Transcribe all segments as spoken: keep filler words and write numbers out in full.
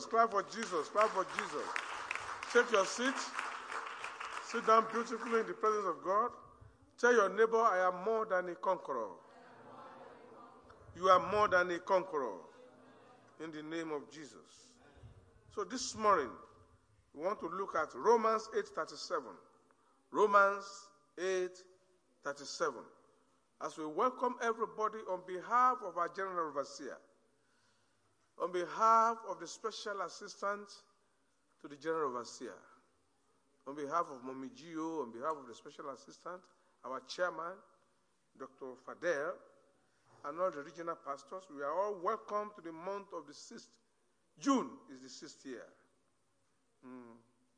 Clap for Jesus. Clap for Jesus. Take your seat. Sit down beautifully in the presence of God. Tell your neighbor, I am more than a conqueror. You are more than a conqueror. In the name of Jesus. So this morning, we want to look at Romans eight thirty-seven. Romans eight thirty-seven. As we welcome everybody on behalf of our General Overseer, on behalf of the Special Assistant to the General Overseer, on behalf of Mommy Gio, on behalf of the Special Assistant, our Chairman, Doctor Fadel, and all the regional pastors, we are all welcome to the month of the sixth. June is the sixth year. Mm.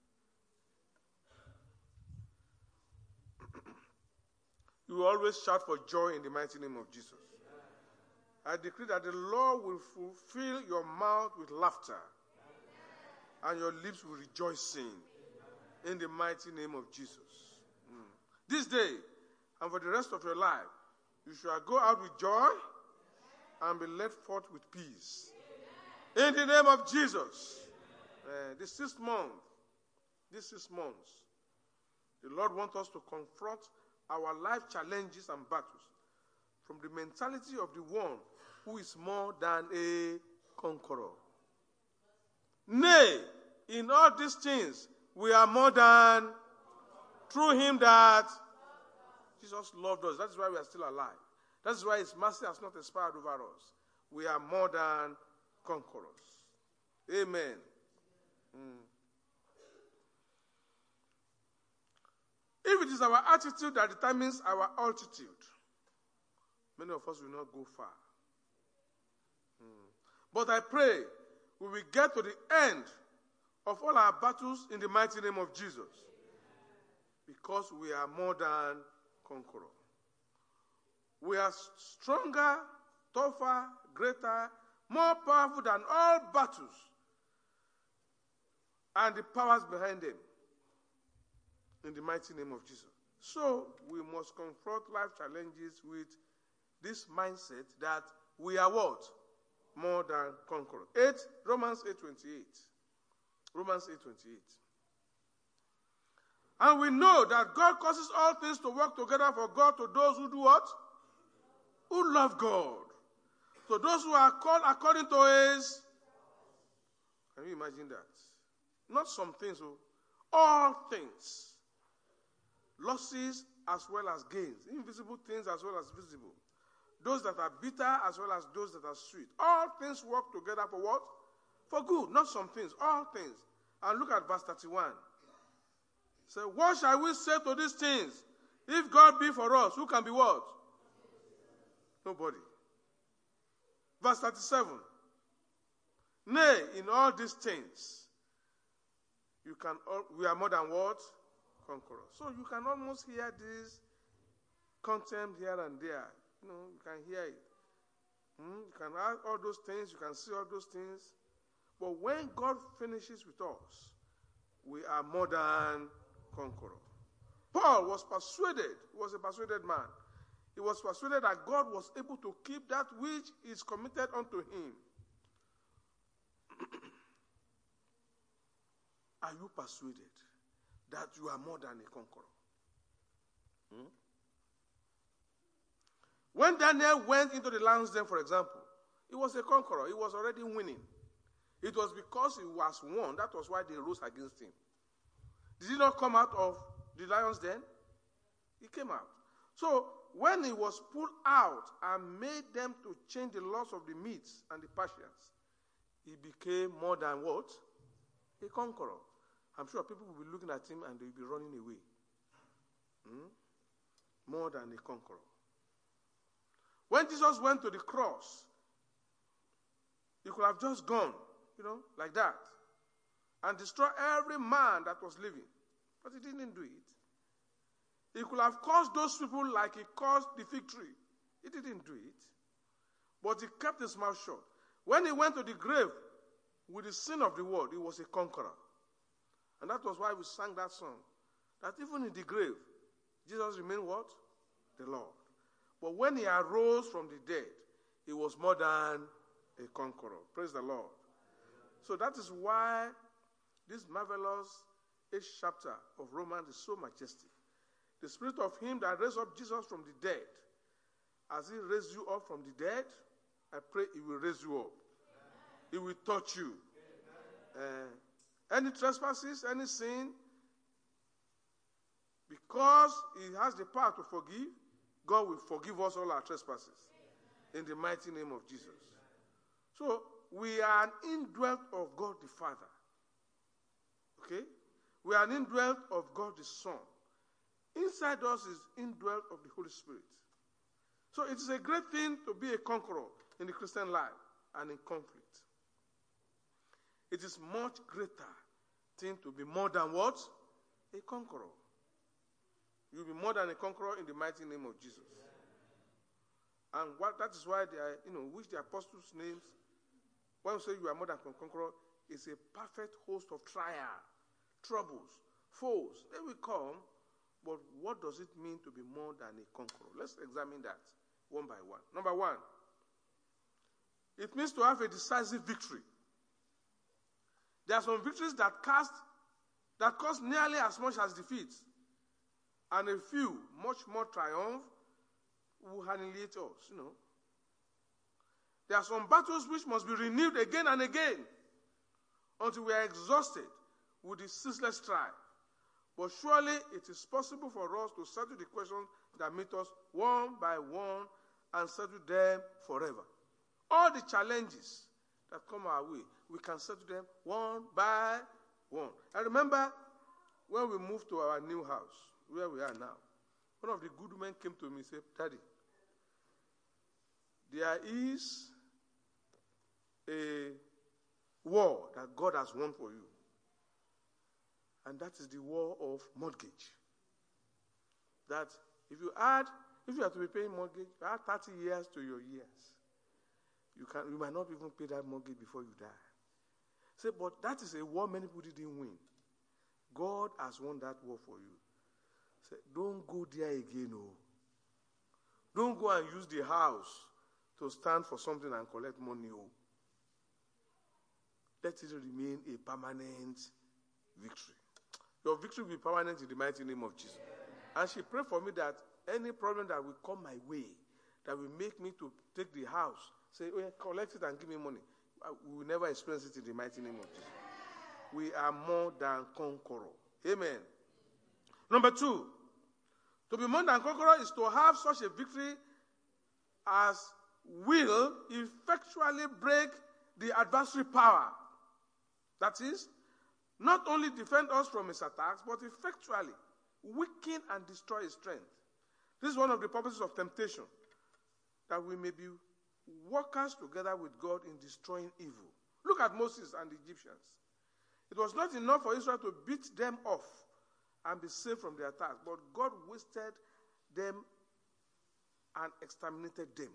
You will always shout for joy in the mighty name of Jesus. I decree that the Lord will fulfill your mouth with laughter and your lips with rejoicing in the mighty name of Jesus. Mm. This day and for the rest of your life, you shall go out with joy and be led forth with peace. In the name of Jesus. Uh, this sixth month, this six months, the Lord wants us to confront our life challenges and battles from the mentality of the one who is more than a conqueror. Nay, in all these things, we are more than through him that Jesus loved us. That is why we are still alive. That is why his mercy has not expired over us. We are more than conquerors. Amen. Mm. If it is our attitude that determines our altitude, many of us will not go far. Mm. But I pray we will get to the end of all our battles in the mighty name of Jesus. Because we are more than conquerors. We are stronger, tougher, greater, more powerful than all battles and the powers behind them. In the mighty name of Jesus. So we must confront life challenges with this mindset that we are what? More than conquerors. Eight, Romans eight twenty-eight. Romans eight twenty-eight. And we know that God causes all things to work together for God to those who do what? Who love God. So those who are called according to his. Can you imagine that? Not some things, oh, all things. Losses as well as gains. Invisible things as well as visible. Those that are bitter as well as those that are sweet. All things work together for what? For good. Not some things. All things. And look at verse thirty-one. Say, so what shall we say to these things? If God be for us, who can be what? Nobody. Verse thirty-seven. Nay, in all these things, you can. we are more than what? Conquerors. So you can almost hear this contempt here and there. You know, you can hear it. Hmm? You can add all those things. You can see all those things. But when God finishes with us, we are more than conquerors. Paul was persuaded. He was a persuaded man. He was persuaded that God was able to keep that which is committed unto him. Are you persuaded that you are more than a conqueror? Hmm? When Daniel went into the lion's den, for example, he was a conqueror. He was already winning. It was because he was won. That was why they rose against him. Did he not come out of the lion's den? He came out. So when he was pulled out and made them to change the laws of the Medes and the Persians, he became more than what? A conqueror. I'm sure people will be looking at him and they will be running away. Hmm? More than a conqueror. When Jesus went to the cross, he could have just gone, you know, like that, and destroy every man that was living. But he didn't do it. He could have caused those people like he caused the fig tree. He didn't do it. But he kept his mouth shut. When he went to the grave with the sin of the world, he was a conqueror. And that was why we sang that song. That even in the grave, Jesus remained what? The Lord. But when he arose from the dead, he was more than a conqueror. Praise the Lord. So that is why this marvelous eighth chapter of Romans is so majestic. The spirit of him that raised up Jesus from the dead, as he raised you up from the dead, I pray he will raise you up. Amen. He will touch you. Uh, any trespasses, any sin, because he has the power to forgive, God will forgive us all our trespasses. Amen. In the mighty name of Jesus. So, we are an indwelt of God the Father. Okay? We are an indwelt of God the Son. Inside us is indwelt of the Holy Spirit. So it is a great thing to be a conqueror in the Christian life and in conflict. It is much greater thing to be more than what? A conqueror. You'll be more than a conqueror in the mighty name of Jesus. And what, that is why they are, you know, which the apostles' names, when we say you are more than a conqueror, is a perfect host of trial, troubles, foes. They will come. But what does it mean to be more than a conqueror? Let's examine that one by one. Number one, it means to have a decisive victory. There are some victories that cast, that cost nearly as much as defeat, and a few, much more triumph, will annihilate us, you know. There are some battles which must be renewed again and again until we are exhausted with the ceaseless strife. But surely it is possible for us to settle the questions that meet us one by one and settle them forever. All the challenges that come our way, we can settle them one by one. I remember when we moved to our new house, where we are now, one of the good men came to me and said, Daddy, there is a war that God has won for you. And that is the war of mortgage. That if you add, if you have to be paying mortgage, you add thirty years to your years. You can, you might not even pay that mortgage before you die. Say, but that is a war many people didn't win. God has won that war for you. Say, don't go there again, oh. Don't go and use the house to stand for something and collect money, oh. Let it remain a permanent victory. Your victory will be permanent in the mighty name of Jesus. And she prayed for me that any problem that will come my way, that will make me to take the house, say, oh, yeah, collect it and give me money, we will never experience it in the mighty name of Jesus. We are more than conqueror. Amen. Number two, to be more than conqueror is to have such a victory as will effectually break the adversary power. That is, not only defend us from his attacks, but effectually weaken and destroy his strength. This is one of the purposes of temptation, that we may be workers together with God in destroying evil. Look at Moses and the Egyptians. It was not enough for Israel to beat them off and be safe from their attacks, but God wasted them and exterminated them.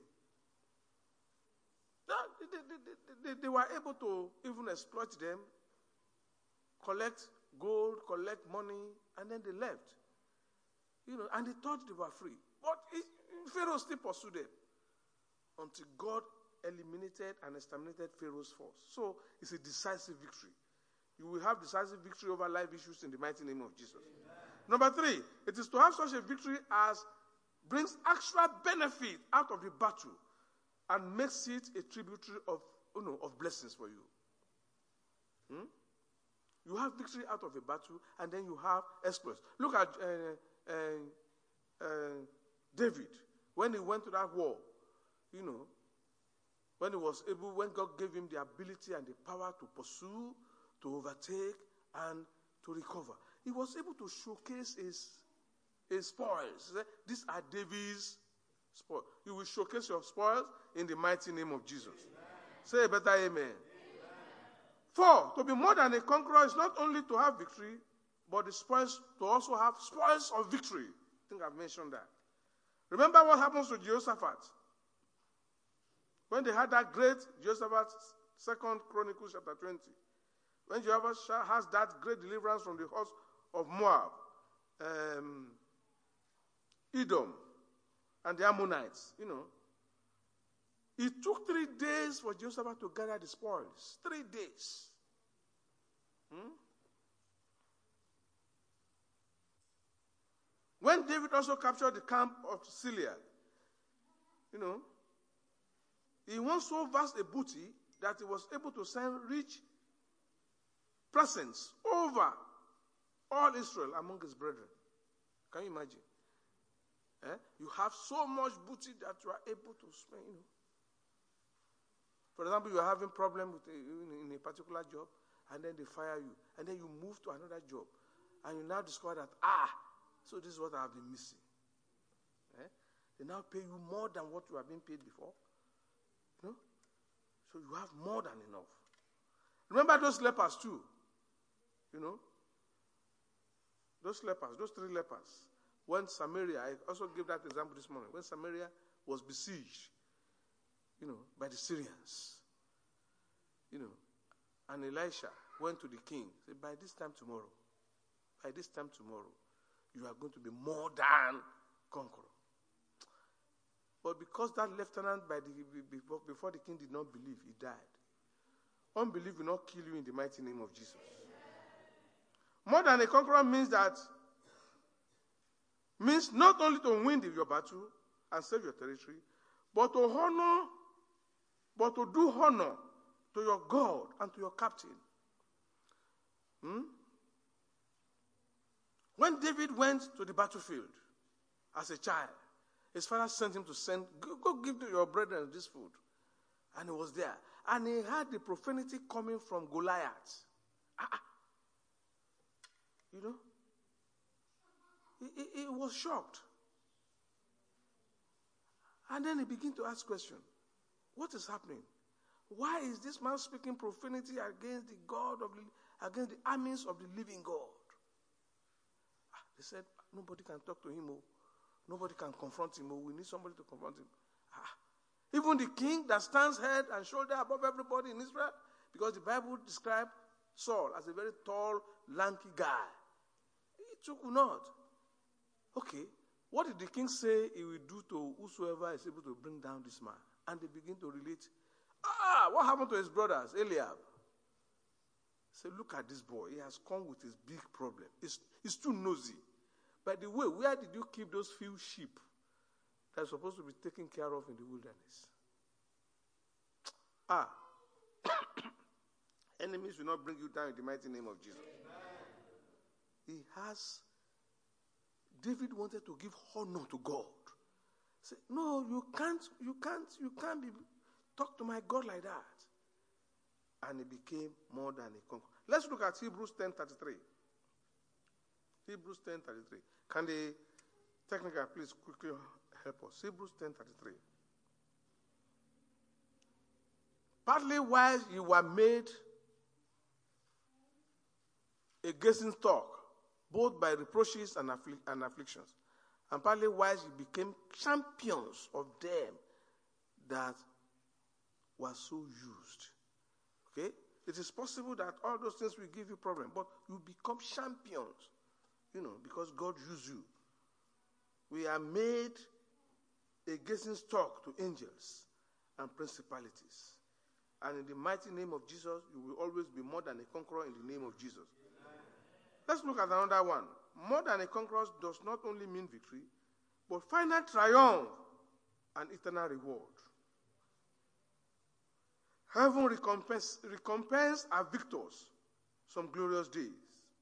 They, they, they, they were able to even exploit them, collect gold, collect money, and then they left. You know, and they thought they were free. But it, Pharaoh still pursued them until God eliminated and exterminated Pharaoh's force. So it's a decisive victory. You will have decisive victory over life issues in the mighty name of Jesus. Amen. Number three, it is to have such a victory as brings extra benefit out of the battle and makes it a tributary of, you know, of blessings for you. Hmm? You have victory out of a battle, and then you have exploits. Look at uh, uh, uh, David, when he went to that war, you know, when he was able, when God gave him the ability and the power to pursue, to overtake, and to recover. He was able to showcase his, his spoils. These are David's spoils. You will showcase your spoils in the mighty name of Jesus. Amen. Say a better amen. Amen. Four, to be more than a conqueror is not only to have victory, but the spoils, to also have spoils of victory. I think I've mentioned that. Remember what happens to Jehoshaphat? When they had that great, Jehoshaphat, Second Chronicles chapter twenty. When Jehoshaphat has that great deliverance from the host of Moab, um, Edom, and the Ammonites, you know, it took three days for Jehoshaphat to gather the spoils. Three days. When David also captured the camp of Syria, you know, he won so vast a booty that he was able to send rich presents over all Israel among his brethren. Can you imagine? Eh? You have so much booty that you are able to spend. You know. For example, you are having problem with a, in, in a particular job, and then they fire you, and then you move to another job, and you now discover that, ah, so this is what I have been missing. Eh? They now pay you more than what you have been paid before. You know? So you have more than enough. Remember those lepers too. You know? Those lepers, those three lepers. When Samaria, I also gave that example this morning, when Samaria was besieged, you know, by the Syrians, you know, and Elisha went to the king, said, by this time tomorrow, by this time tomorrow, you are going to be more than conqueror. But because that lieutenant, by the, before, before the king did not believe, he died. Unbelief will not kill you in the mighty name of Jesus. More than a conqueror means that, means not only to win the, your battle and save your territory, but to honor, but to do honor to your God and to your captain. Hmm? When David went to the battlefield as a child, his father sent him to send, go, go give to your brethren this food. And he was there. And he had the profanity coming from Goliath. Ah, you know? He, he, he was shocked. And then he began to ask questions. What is happening? Why is this man speaking profanity against the God of the, against the armies of the living God? Ah, they said, nobody can talk to him. Oh. Nobody can confront him. Oh. We need somebody to confront him. Ah. Even the king that stands head and shoulder above everybody in Israel, because the Bible described Saul as a very tall, lanky guy. He took not. Okay, what did the king say he will do to whosoever is able to bring down this man? And they begin to relate. Ah, what happened to his brothers, Eliab? Say, look at this boy. He has come with his big problem. He's, he's too nosy. By the way, where did you keep those few sheep that are supposed to be taken care of in the wilderness? Ah, enemies will not bring you down in the mighty name of Jesus. Amen. He has, David wanted to give honor to God. Say, no, you can't, you can't, you can't be, talk to my God like that. And he became more than a conqueror. Let's look at Hebrews ten thirty-three. Hebrews ten thirty-three. Can the technical please quickly help us? Hebrews ten thirty-three. Partly while you were made a gazing stock, both by reproaches and, afflic- and afflictions, and partly while you became champions of them that were so used. Okay? It is possible that all those things will give you problem, but you become champions, you know, because God used you. We are made a gazing stock to angels and principalities. And in the mighty name of Jesus, you will always be more than a conqueror in the name of Jesus. Amen. Let's look at another one. More than a conqueror does not only mean victory, but final triumph and eternal reward. Heaven recompense, recompense our victors some glorious days.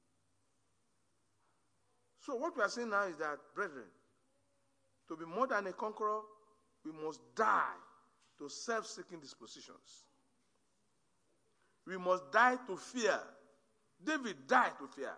So what we are saying now is that, brethren, to be more than a conqueror, we must die to self-seeking dispositions. We must die to fear. David died to fear.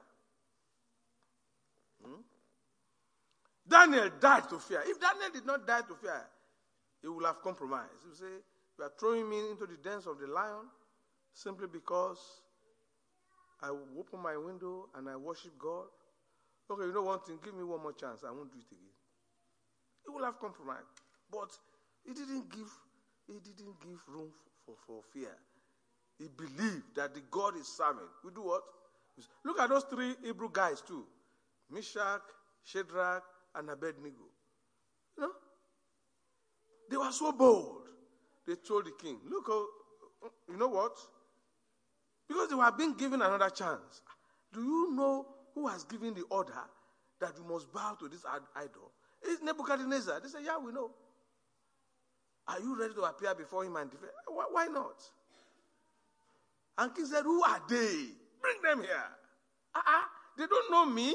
Hmm? Daniel died to fear. If Daniel did not die to fear, he would have compromised. He would say, you are throwing me into the dens of the lion simply because I open my window and I worship God. Okay, you know one thing, give me one more chance. I won't do it again. He would have compromised. But he didn't give, he didn't give room for, for fear. He believed that the God is serving. We do what? Look at those three Hebrew guys too. Meshach, Shadrach, and Abednego. You know? They were so bold. They told the king, look, oh, you know what? Because they were being given another chance. Do you know who has given the order that you must bow to this idol? It's Nebuchadnezzar. They said, yeah, we know. Are you ready to appear before him and defend? Why, why not? And king said, who are they? Bring them here. Uh-uh. They don't know me.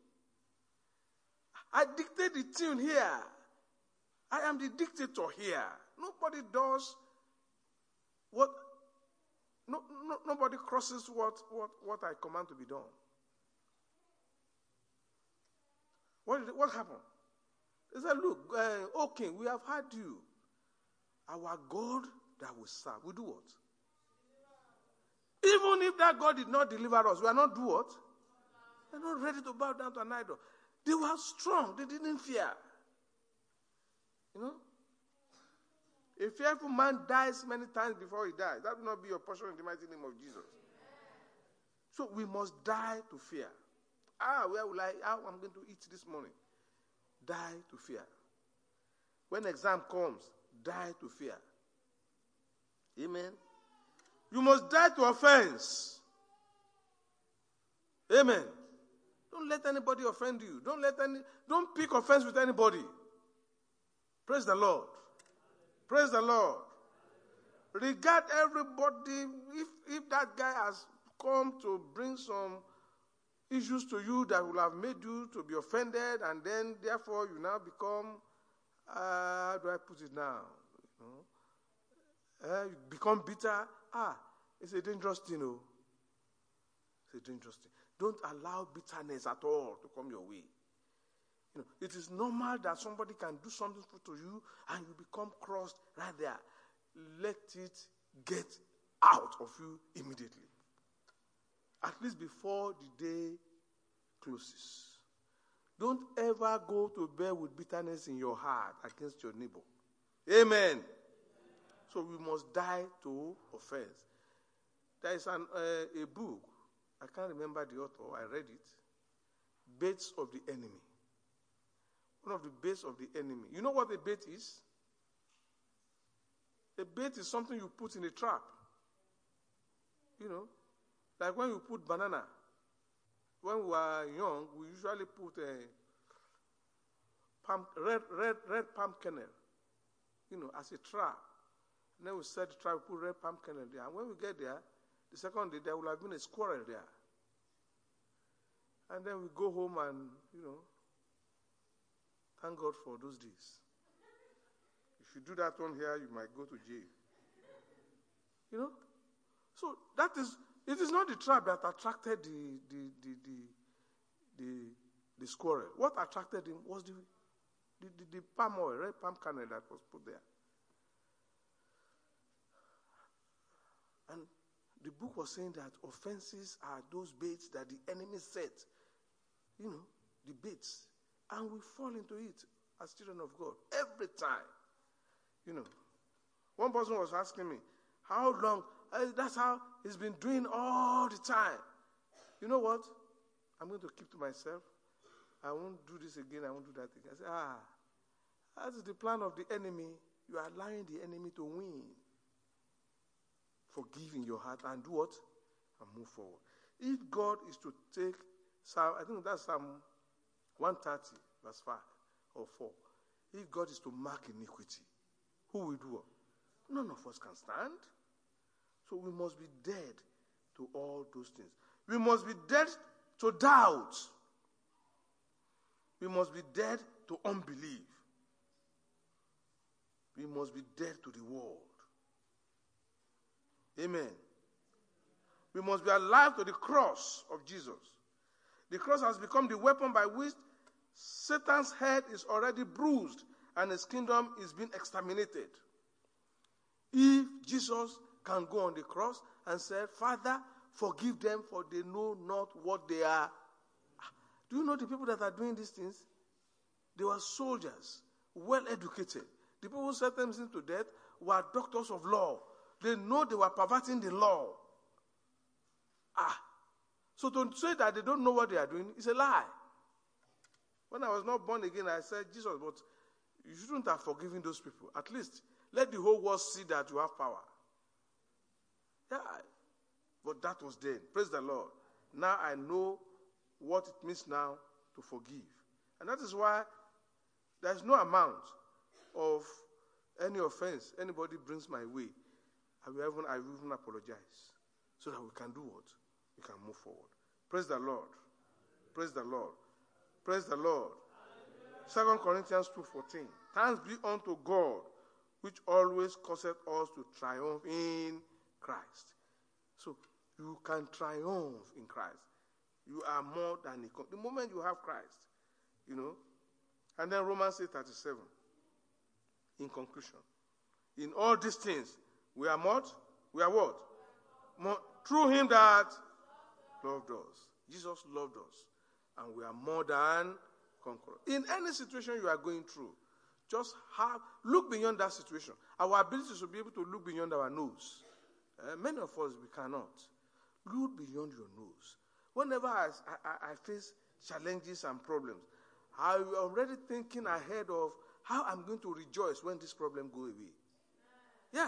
I dictate the tune here. I am the dictator here. Nobody does what, no, no, nobody crosses what, what, what I command to be done. What, did, what happened? They said, look, uh, O king, we have heard you. Our God that we serve, we do what? Even if that God did not deliver us, we are not do what? We are not ready to bow down to an idol. They were strong. They didn't fear. You know? A fearful man dies many times before he dies. That will not be your portion in the mighty name of Jesus. So we must die to fear. Ah, where will I, how I'm going to eat this morning? Die to fear. When exam comes, die to fear. Amen. You must die to offense. Amen. Don't let anybody offend you. Don't let any, don't pick offense with anybody. Praise the Lord. Praise the Lord. Regard everybody. If, if that guy has come to bring some issues to you that will have made you to be offended, and then therefore you now become, uh, how do I put it now? You know, uh, you become bitter. Ah, it's a dangerous thing, oh. It's a dangerous thing. Don't allow bitterness at all to come your way. You know, it is normal that somebody can do something to you and you become crossed right there. Let it get out of you immediately. At least before the day closes. Don't ever go to bed with bitterness in your heart against your neighbor. Amen. So we must die to offense. There is an, uh, a book. I can't remember the author. I read it. Baits of the enemy. One of the baits of the enemy. You know what a bait is? A bait is something you put in a trap. You know, like when you put banana. When we were young, we usually put a palm, red, red, red palm kernel, you know, as a trap. And then we set the trap, we put red palm kernel there. And when we get there, the second day, there will have been a squirrel there. And then we go home and, you know, thank God for those days. If you do that one here, you might go to jail. You know? So that is, it is not the trap that attracted the, the, the, the, the, the squirrel. What attracted him was the, the, the, the palm oil, red palm kernel that was put there. And the book was saying that offenses are those baits that the enemy set. You know, the baits. And we fall into it as children of God every time. You know, one person was asking me, how long? Uh, that's how he's been doing all the time. You know what? I'm going to keep to myself. I won't do this again. I won't do that again. I said, ah, that is the plan of the enemy. You are allowing the enemy to win. Forgive in your heart and do what? And move forward. If God is to take, Psalm, I think that's Psalm one thirty, verse five or four. If God is to mark iniquity, who will do what? None of us can stand. So we must be dead to all those things. We must be dead to doubt. We must be dead to unbelief. We must be dead to the world. Amen. We must be alive to the cross of Jesus. The cross has become the weapon by which Satan's head is already bruised and his kingdom is being exterminated. If Jesus can go on the cross and say, Father, forgive them for they know not what they are. Do you know the people that are doing these things? They were soldiers, well educated. The people who sentenced them to death were doctors of law. They know they were perverting the law. Ah. So to say that they don't know what they are doing is a lie. When I was not born again, I said, Jesus, but you shouldn't have forgiven those people. At least let the whole world see that you have power. Yeah. But that was then. Praise the Lord. Now I know what it means now to forgive. And that is why there's no amount of any offense anybody brings my way. I will even, I will even apologize so that we can do what? We can move forward. Praise the Lord. Praise the Lord. Praise the Lord. Second Corinthians two fourteen. Thanks be unto God, which always causeth us to triumph in Christ. So you can triumph in Christ. You are more than a con- the moment you have Christ, you know. And then Romans eight thirty-seven. In conclusion, in all these things, we are what? We are what? More, through him that loved us. Jesus loved us. And we are more than conquerors. In any situation you are going through, just have, look beyond that situation. Our ability is to be able to look beyond our nose. Uh, many of us, we cannot. Look beyond your nose. Whenever I, I, I face challenges and problems, I'm already thinking ahead of how I'm going to rejoice when this problem goes away. Yeah.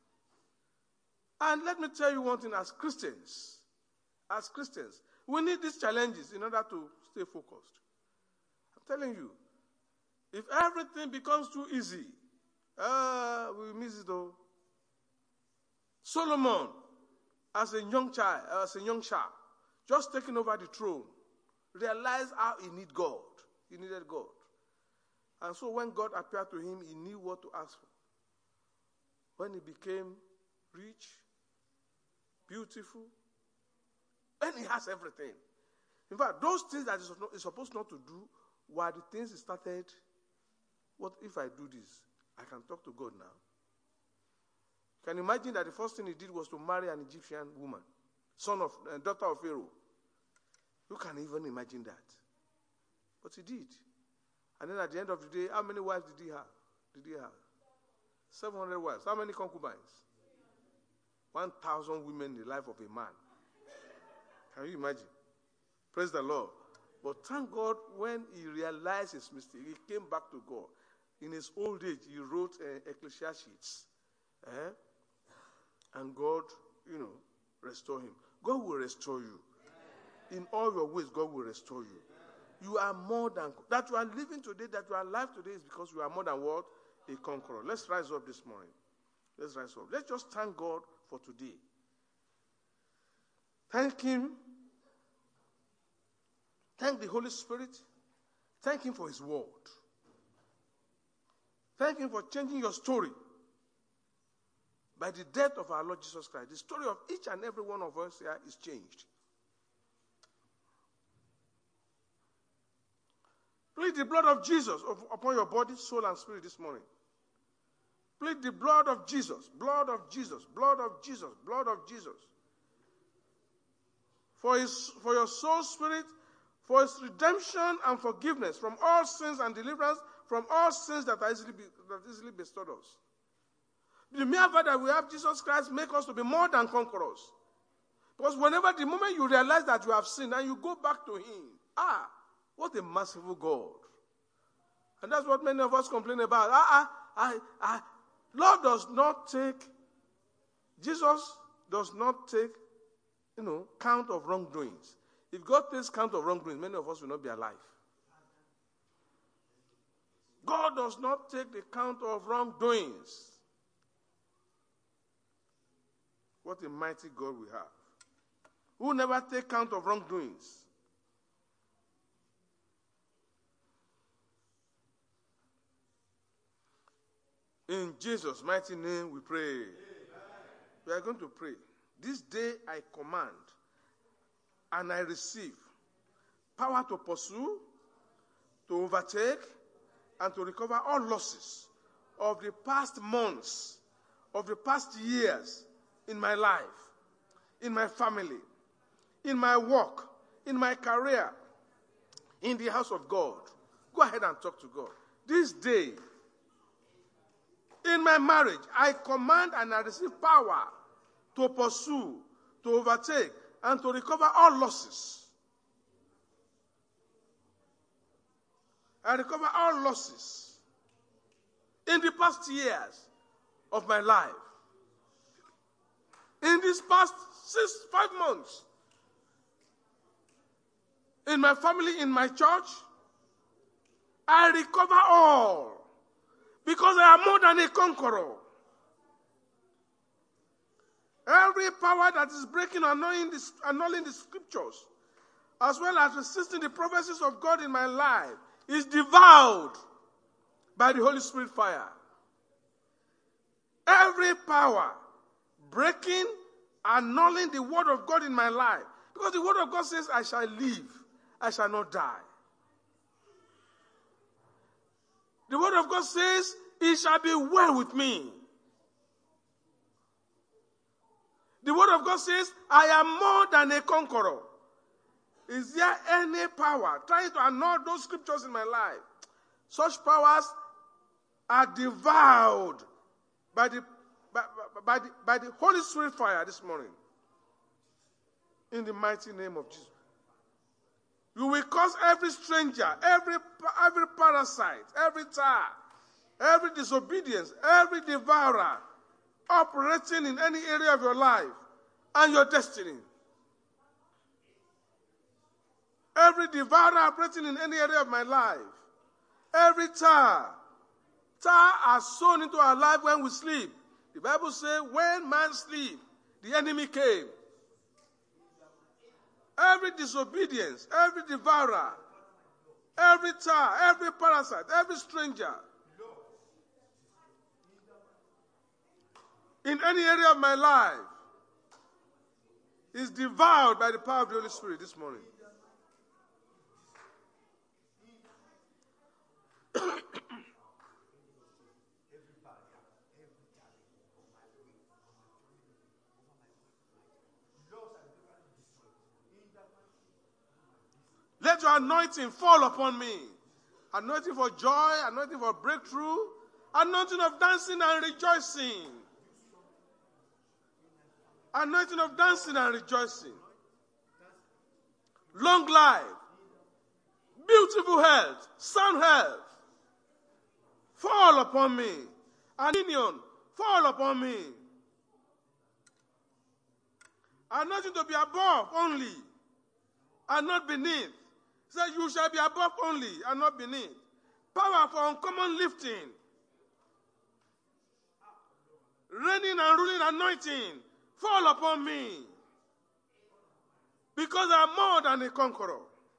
And let me tell you one thing, as Christians, as Christians, we need these challenges in order to stay focused. I'm telling you, if everything becomes too easy, uh, we miss it though. Solomon, as a young child, as a young child, just taking over the throne, realized how he needed God. He needed God. And so when God appeared to him, he knew what to ask for. When he became rich, beautiful, when he has everything. In fact, those things that he's supposed not to do were the things he started. What if I do this? I can talk to God now. Can you imagine that the first thing he did was to marry an Egyptian woman, son of, uh, daughter of Pharaoh? Who can even imagine that? But he did. And then at the end of the day, how many wives did he have? Did he have? seven hundred wives. How many concubines? one thousand women in the life of a man. Can you imagine? Praise the Lord. But thank God, when he realized his mistake, he came back to God. In his old age, he wrote uh, Ecclesiastes. Eh? And God, you know, restore him. God will restore you. In all your ways, God will restore you. You are more than, that you are living today, that you are alive today is because you are more than what? A conqueror. Let's rise up this morning. Let's rise up. Let's just thank God for today. Thank him. Thank the Holy Spirit. Thank him for his word. Thank him for changing your story. By the death of our Lord Jesus Christ, the story of each and every one of us here is changed. Plead the blood of Jesus upon your body, soul, and spirit this morning. Plead the blood of Jesus, blood of Jesus, blood of Jesus, blood of Jesus. For his, for your soul, spirit, for his redemption and forgiveness from all sins and deliverance from all sins that are easily, be, that easily bestowed us. The mere fact that we have Jesus Christ make us to be more than conquerors. Because whenever, the moment you realize that you have sinned and you go back to him, ah, what a merciful God. And that's what many of us complain about. Ah, ah, I, I, Lord does not take, Jesus does not take, you know, count of wrongdoings. If God takes count of wrongdoings, many of us will not be alive. God does not take the count of wrongdoings. What a mighty God we have. Who never take count of wrongdoings. In Jesus' mighty name we pray. Amen. We are going to pray. This day I command and I receive power to pursue, to overtake, and to recover all losses of the past months, of the past years in my life, in my family, in my work, in my career, in the house of God. Go ahead and talk to God. This day, in my marriage, I command and I receive power to pursue, to overtake, and to recover all losses. I recover all losses in the past years of my life. In these past six, five months. in my family, in my church, I recover all because I am more than a conqueror. Every power that is breaking or annulling the, annulling the scriptures, as well as resisting the prophecies of God in my life, is devoured by the Holy Spirit fire. Every power breaking, annulling the word of God in my life, because the word of God says, I shall live, I shall not die. The word of God says, it shall be well with me. The word of God says, I am more than a conqueror. Is there any power trying to annul those scriptures in my life? Such powers are devoured by the, by, by, the, by the Holy Spirit fire this morning. In the mighty name of Jesus. You will cause every stranger, every, every parasite, every tar, every disobedience, every devourer operating in any area of your life and your destiny. Every devourer operating in any area of my life, every tar, tar are sown into our life when we sleep. The Bible says, when man sleep, the enemy came. Every disobedience, every devourer, every tar, every parasite, every stranger, in any area of my life, is devoured by the power of the Holy Spirit this morning. Let your anointing fall upon me. Anointing for joy, anointing for breakthrough, anointing of dancing and rejoicing. Anointing of dancing and rejoicing. Long life, beautiful health, sound health. Fall upon me. Dominion, fall upon me. Anointing to be above only, and not beneath. Say, you shall be above only, and not beneath. Power for uncommon lifting. Reigning and ruling anointing, fall upon me. Because I am more than a conqueror.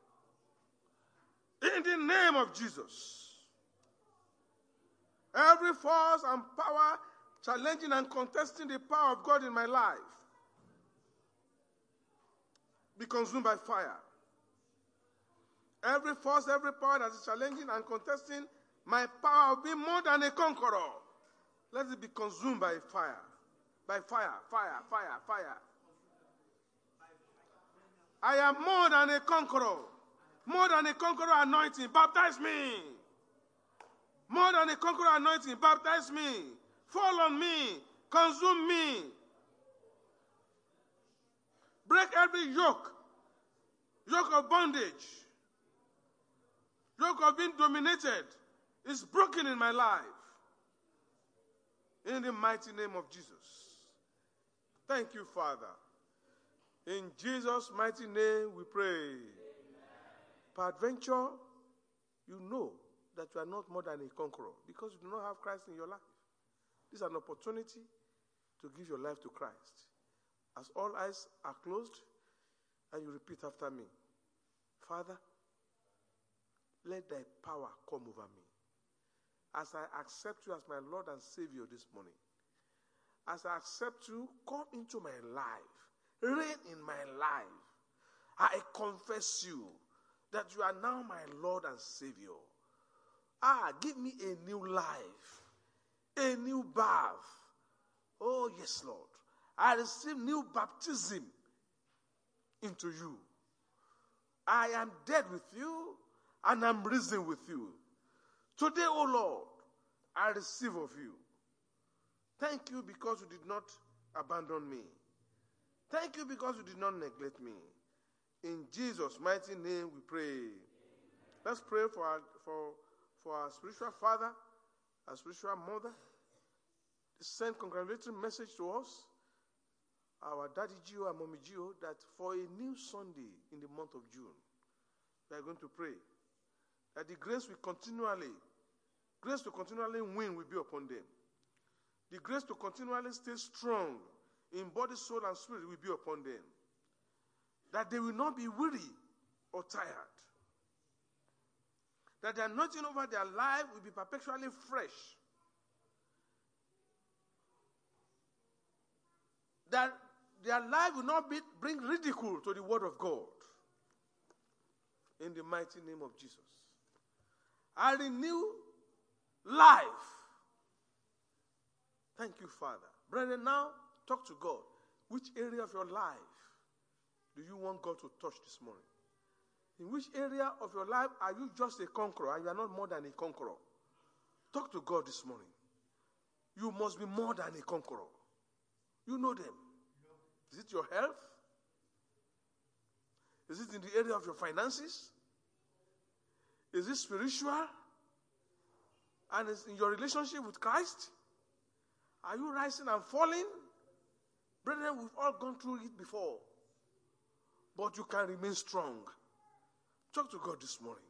In the name of Jesus. Every force and power challenging and contesting the power of God in my life be consumed by fire. Every force, every power that is challenging and contesting my power of being more than a conqueror, let it be consumed by fire. By fire, fire, fire, fire. I am more than a conqueror. More than a conqueror anointing. Baptize me. More than a conqueror anointing. Baptize me. Fall on me. Consume me. Break every yoke. Yoke of bondage. Yoke of being dominated is broken in my life. In the mighty name of Jesus. Thank you, Father. In Jesus' mighty name we pray. Amen. Peradventure, you know that you are not more than a conqueror because you do not have Christ in your life. This is an opportunity to give your life to Christ. As all eyes are closed, and you repeat after me. Father, let thy power come over me. As I accept you as my Lord and Savior this morning, as I accept you, come into my life, reign in my life. I confess you that you are now my Lord and Savior. Ah, give me a new life, a new birth. Oh, yes, Lord. I receive new baptism into you. I am dead with you, and I'm risen with you. Today, O Lord, I receive of you. Thank you because you did not abandon me. Thank you because you did not neglect me. In Jesus' mighty name we pray. Let's pray for our, for, for our spiritual father, our spiritual mother. Send congratulatory message to us, our daddy Gio and mommy Gio, that for a new Sunday in the month of June, we are going to pray that the grace will continually, grace to continually win will be upon them. The grace to continually stay strong in body, soul, and spirit will be upon them. That they will not be weary or tired. That the anointing over their life will be perpetually fresh. That their life will not be, bring ridicule to the word of God. In the mighty name of Jesus. I renew life. Thank you, Father. Brethren, now talk to God. Which area of your life do you want God to touch this morning? In which area of your life are you just a conqueror and you are not more than a conqueror? Talk to God this morning. You must be more than a conqueror. You know them. Is it your health? Is it in the area of your finances? Is it spiritual? And is in your relationship with Christ? Are you rising and falling? Brethren, we've all gone through it before. But you can remain strong. Talk to God this morning.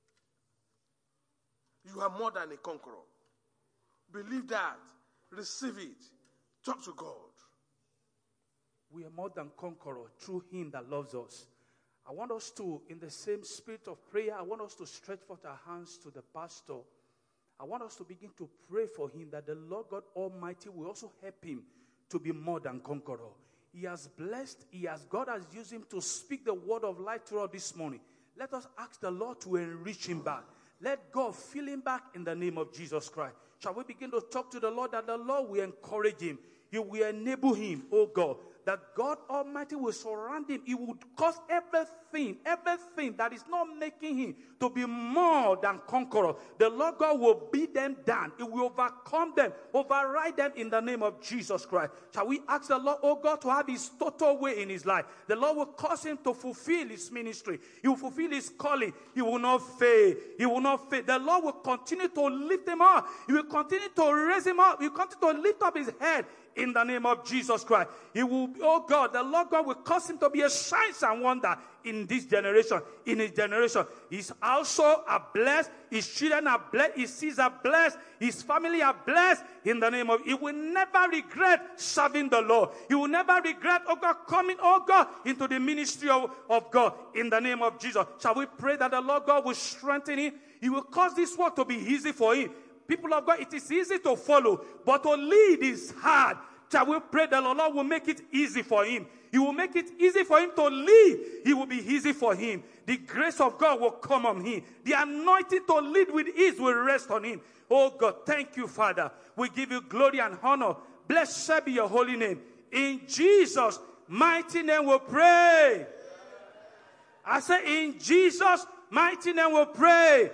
You are more than a conqueror. Believe that. Receive it. Talk to God. We are more than conqueror through him that loves us. I want us to, in the same spirit of prayer, I want us to stretch forth our hands to the pastor. I want us to begin to pray for him that the Lord God Almighty will also help him to be more than conqueror. He has blessed, he has, God has used him to speak the word of life to us this morning. Let us ask the Lord to enrich him back. Let God fill him back in the name of Jesus Christ. Shall we begin to talk to the Lord that the Lord will encourage him? He will enable him, oh God, that God Almighty will surround him. He will cause everything, everything that is not making him to be more than conqueror. The Lord God will beat them down. He will overcome them, override them in the name of Jesus Christ. Shall we ask the Lord, oh God, to have his total way in his life? The Lord will cause him to fulfill his ministry. He will fulfill his calling. He will not fail. He will not fail. The Lord will continue to lift him up. He will continue to raise him up. He will continue to lift up his head. In the name of Jesus Christ. He will, oh God, the Lord God will cause him to be a sign and wonder in this generation, in his generation. His household are blessed, his children are blessed, his seeds are blessed, his family are blessed in the name of, he will never regret serving the Lord. He will never regret, oh God, coming, oh God, into the ministry of, of God in the name of Jesus. Shall we pray that the Lord God will strengthen him? He will cause this work to be easy for him. People of God, it is easy to follow, but to lead is hard. Shall we pray that the Lord will make it easy for him? He will make it easy for him to lead. It will be easy for him. The grace of God will come on him. The anointing to lead with ease will rest on him. Oh God, thank you, Father. We give you glory and honor. Blessed be your holy name. In Jesus' mighty name we pray. I say in Jesus' mighty name we pray.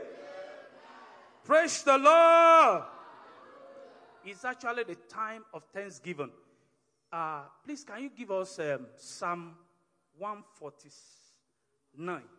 Praise the Lord. It's actually the time of Thanksgiving. Uh, please, can you give us um, Psalm one forty-nine?